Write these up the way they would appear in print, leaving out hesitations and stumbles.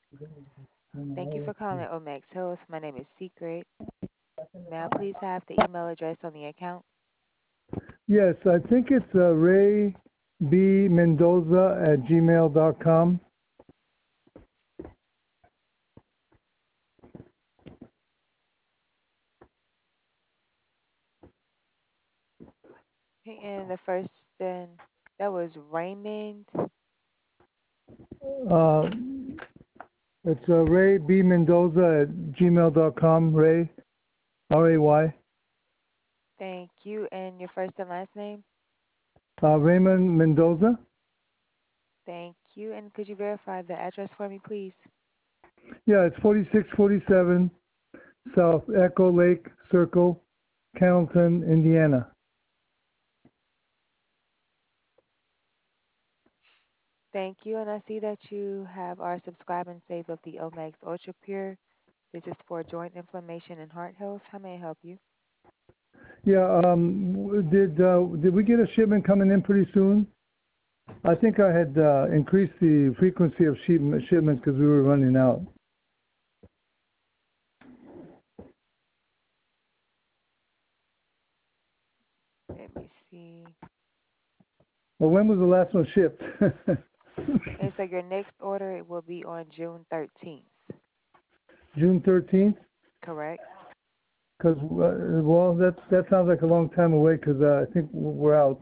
Thank you for calling Omex Health. My name is Secret. May I please have the email address on the account? Yes, I think it's raybmendoza@gmail.com. Okay, and the first, then that was Raymond. Uh, it's raybmendoza@gmail.com. Ray, Ray. Thank you. And your first and last name? Raymond Mendoza. Thank you. And could you verify the address for me, please? Yeah, it's 4647 South Echo Lake Circle, Cannleton, Indiana. Thank you. And I see that you have our subscribe and save of the Omex Ultra Pure. This is for joint inflammation and heart health. How may I help you? Yeah, did we get a shipment coming in pretty soon? I think I had increased the frequency of shipments because we were running out. Let me see. Well, when was the last one shipped? And so your next order it will be on June 13th, June 13th? correct? Because, well, that sounds like a long time away because I think we're out.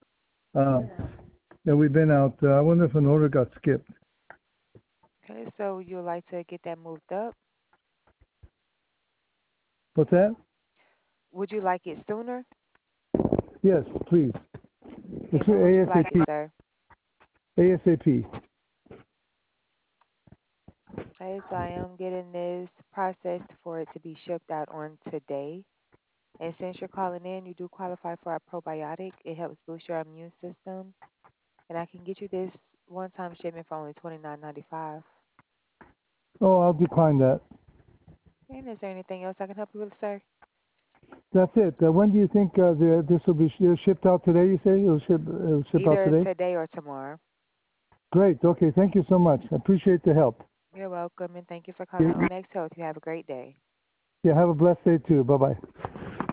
Yeah, we've been out. I wonder if an order got skipped. Okay, so you'd like to get that moved up? What's that? Would you like it sooner? Yes, please. Okay, It's when would you like it, ASAP. sir? ASAP. Okay, so I am getting this processed for it to be shipped out on today. And since you're calling in, you do qualify for our probiotic. It helps boost your immune system. And I can get you this one-time shipment for only $29.95. Oh, I'll decline that. And is there anything else I can help you with, sir? That's it. When do you think this will be shipped out today? You say it'll ship out Either today? today or tomorrow. Great. Okay. Thank you so much. I appreciate the help. You're welcome, and thank you for calling Yeah, Omex Health. You have a great day. have a blessed day too. Bye bye.